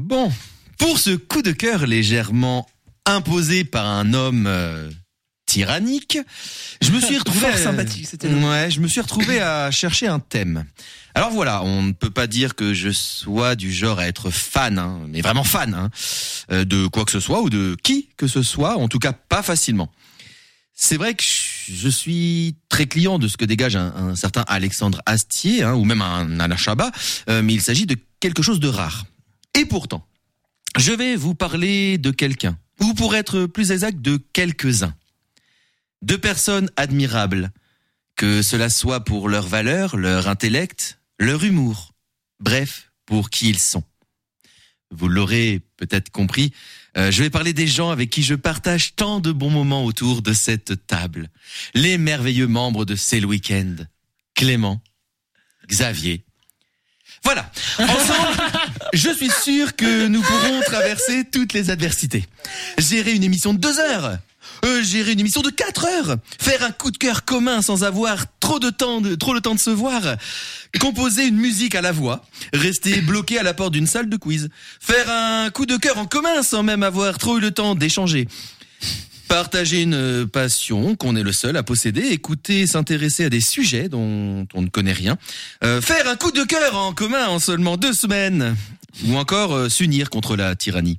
Bon, pour ce coup de cœur légèrement imposé par un homme tyrannique, je me suis retrouvé fort sympathique, c'était je me suis retrouvé à chercher un thème. Alors voilà, on ne peut pas dire que je sois du genre à être fan, mais vraiment fan, de quoi que ce soit ou de qui que ce soit, en tout cas pas facilement. C'est vrai que je suis très client de ce que dégage un certain Alexandre Astier, ou même un Alain Chabat, mais il s'agit de quelque chose de rare. Et pourtant, je vais vous parler de quelqu'un, ou pour être plus exact, de quelques-uns. De personnes admirables, que cela soit pour leur valeur, leur intellect, leur humour, bref, pour qui ils sont. Vous l'aurez peut-être compris, je vais parler des gens avec qui je partage tant de bons moments autour de cette table. Les merveilleux membres de C'est le Week-end. Clément, Xavier. Voilà, ensemble, je suis sûr que nous pourrons traverser toutes les adversités. Gérer une émission de 2 heures, gérer une émission de 4 heures, faire un coup de cœur commun sans avoir trop le temps de se voir, composer une musique à la voix, rester bloqué à la porte d'une salle de quiz, faire un coup de cœur en commun sans même avoir trop eu le temps d'échanger, partager une passion qu'on est le seul à posséder, écouter, s'intéresser à des sujets dont on ne connaît rien, faire un coup de cœur en commun en seulement 2 semaines, ou encore s'unir contre la tyrannie.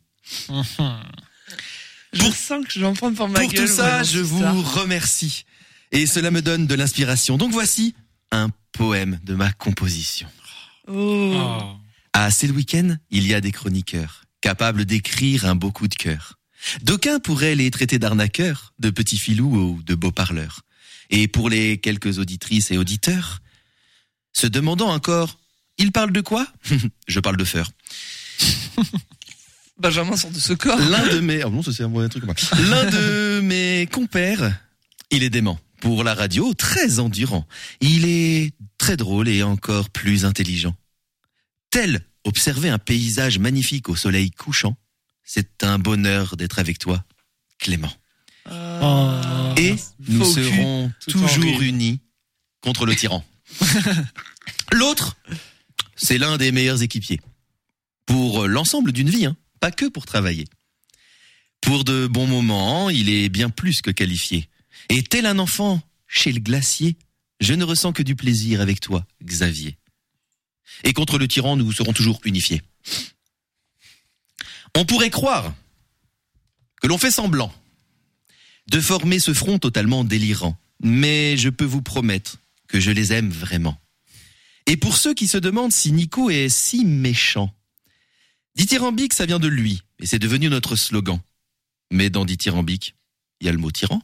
Je sens que je vais en prendre pour ma gueule. Pour tout ça, je vous remercie. Et cela me donne de l'inspiration. Donc voici un poème de ma composition. À C'est le Week-end, il y a des chroniqueurs, capables d'écrire un beau coup de cœur. D'aucuns pourraient les traiter d'arnaqueurs, de petits filous ou de beaux parleurs. Et pour les quelques auditrices et auditeurs, se demandant encore, ils parlent de quoi ? Je parle de feur. Benjamin sort de ce corps. L'un de mes compères, il est dément. Pour la radio, très endurant. Il est très drôle et encore plus intelligent. Tel observer un paysage magnifique au soleil couchant, c'est un bonheur d'être avec toi, Clément. Et nous serons toujours unis contre le tyran. L'autre, c'est l'un des meilleurs équipiers. Pour l'ensemble d'une vie, pas que pour travailler. Pour de bons moments, il est bien plus que qualifié. Et tel un enfant chez le glacier, je ne ressens que du plaisir avec toi, Xavier. Et contre le tyran, nous serons toujours unifiés. On pourrait croire que l'on fait semblant de former ce front totalement délirant. Mais je peux vous promettre que je les aime vraiment. Et pour ceux qui se demandent si Nico est si méchant, dithyrambique, ça vient de lui, et c'est devenu notre slogan. Mais dans dithyrambique, il y a le mot tyran.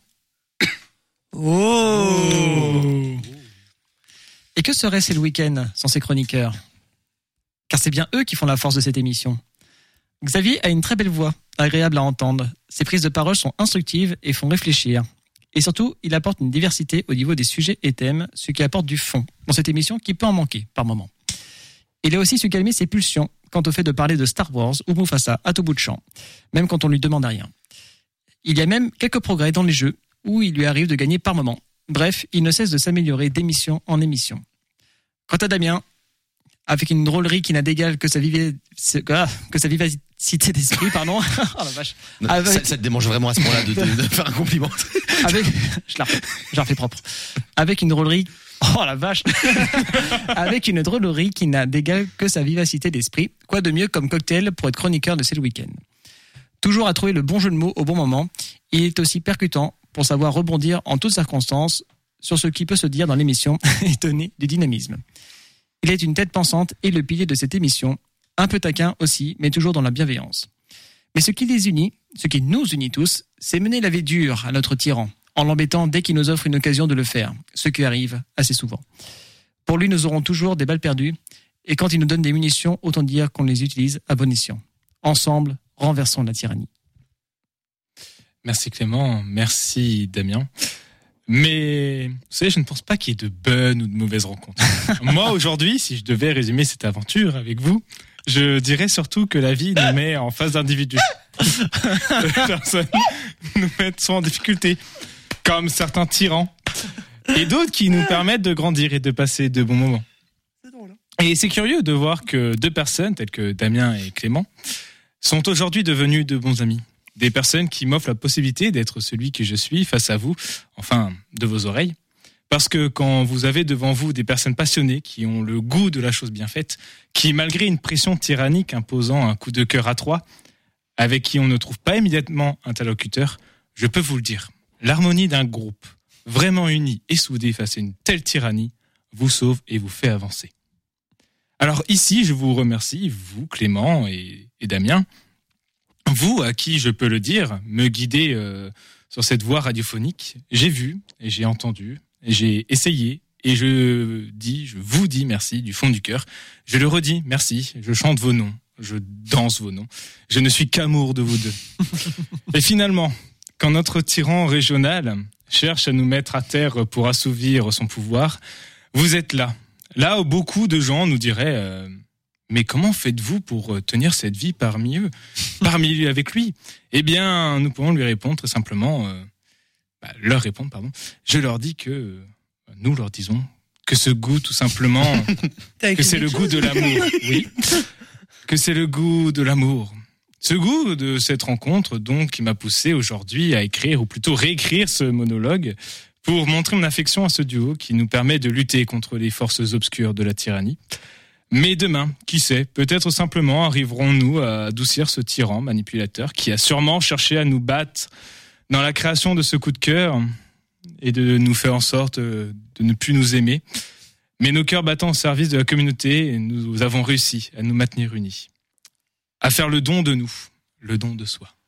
Et que serait C'est le Week-end sans ses chroniqueurs ? Car c'est bien eux qui font la force de cette émission. Xavier a une très belle voix, agréable à entendre. Ses prises de parole sont instructives et font réfléchir. Et surtout, il apporte une diversité au niveau des sujets et thèmes, ce qui apporte du fond dans cette émission qui peut en manquer par moment. Il a aussi su calmer ses pulsions quant au fait de parler de Star Wars ou Mufasa à tout bout de champ, même quand on lui demande rien. Il y a même quelques progrès dans les jeux où il lui arrive de gagner par moment. Bref, il ne cesse de s'améliorer d'émission en émission. Quant à Damien, avec une drôlerie qui n'a d'égal que sa vivacité d'esprit, pardon. Oh la vache. Ça te démange vraiment à ce point-là de faire un compliment. Je la refais propre. Avec une drôlerie. Oh la vache. Avec une drôlerie qui n'a d'égal que sa vivacité d'esprit. Quoi de mieux comme cocktail pour être chroniqueur de C'est le Week-end. Toujours à trouver le bon jeu de mots au bon moment. Il est aussi percutant pour savoir rebondir en toutes circonstances sur ce qui peut se dire dans l'émission et donner du dynamisme. Il est une tête pensante et le pilier de cette émission, un peu taquin aussi, mais toujours dans la bienveillance. Mais ce qui les unit, ce qui nous unit tous, c'est mener la vie dure à notre tyran, en l'embêtant dès qu'il nous offre une occasion de le faire, ce qui arrive assez souvent. Pour lui, nous aurons toujours des balles perdues, et quand il nous donne des munitions, autant dire qu'on les utilise à bon escient. Ensemble, renversons la tyrannie. Merci Clément, merci Damien. Mais vous savez, je ne pense pas qu'il y ait de bonnes ou de mauvaises rencontres. Moi, aujourd'hui, si je devais résumer cette aventure avec vous, je dirais surtout que la vie nous met en face d'individus. Les personnes nous mettent soit en difficulté, comme certains tyrans, et d'autres qui nous permettent de grandir et de passer de bons moments. Et c'est curieux de voir que 2 personnes, telles que Damien et Clément, sont aujourd'hui devenus de bons amis. Des personnes qui m'offrent la possibilité d'être celui que je suis face à vous, enfin, de vos oreilles. Parce que quand vous avez devant vous des personnes passionnées qui ont le goût de la chose bien faite, qui, malgré une pression tyrannique imposant un coup de cœur à trois, avec qui on ne trouve pas immédiatement interlocuteur, je peux vous le dire, l'harmonie d'un groupe vraiment uni et soudé face à une telle tyrannie vous sauve et vous fait avancer. Alors ici, je vous remercie, vous, Clément et Damien, vous, à qui je peux le dire, me guider sur cette voie radiophonique. J'ai vu et j'ai entendu et j'ai essayé et je vous dis merci du fond du cœur. Je le redis, merci, je chante vos noms, je danse vos noms. Je ne suis qu'amour de vous deux. Et finalement, quand notre tyran régional cherche à nous mettre à terre pour assouvir son pouvoir, vous êtes là. Là où beaucoup de gens nous diraient mais comment faites-vous pour tenir cette vie parmi eux, avec lui ? Eh bien, nous pouvons lui répondre très simplement, Je leur dis que, nous leur disons que ce goût, tout simplement, que c'est le goût de l'amour. Oui, que c'est le goût de l'amour. Ce goût de cette rencontre, donc, qui m'a poussé aujourd'hui à écrire, ou plutôt réécrire ce monologue, pour montrer mon affection à ce duo qui nous permet de lutter contre les forces obscures de la tyrannie. Mais demain, qui sait, peut-être simplement arriverons-nous à adoucir ce tyran manipulateur qui a sûrement cherché à nous battre dans la création de ce coup de cœur et de nous faire en sorte de ne plus nous aimer. Mais nos cœurs battant au service de la communauté, nous avons réussi à nous maintenir unis, à faire le don de nous, le don de soi.